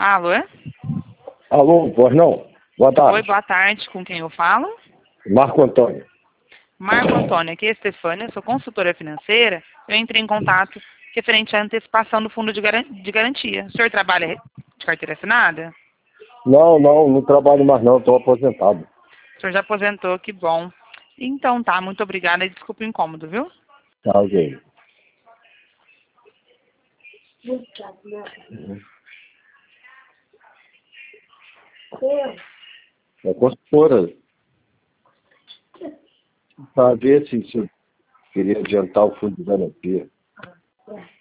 Alô? Alô, pois não? Boa tarde. Oi, boa tarde. Com quem eu falo? Marco Antônio. Marco Antônio, aqui é a Stefânia, sou consultora financeira. Eu entrei em contato referente à antecipação do fundo de garantia. O senhor trabalha de carteira assinada? Não trabalho mais não, estou aposentado. O senhor já aposentou, que bom. Então tá, muito obrigada e desculpa o incômodo, viu? Tá, ok. É consultora. Para ver se eu queria adiantar o fundo de garantia.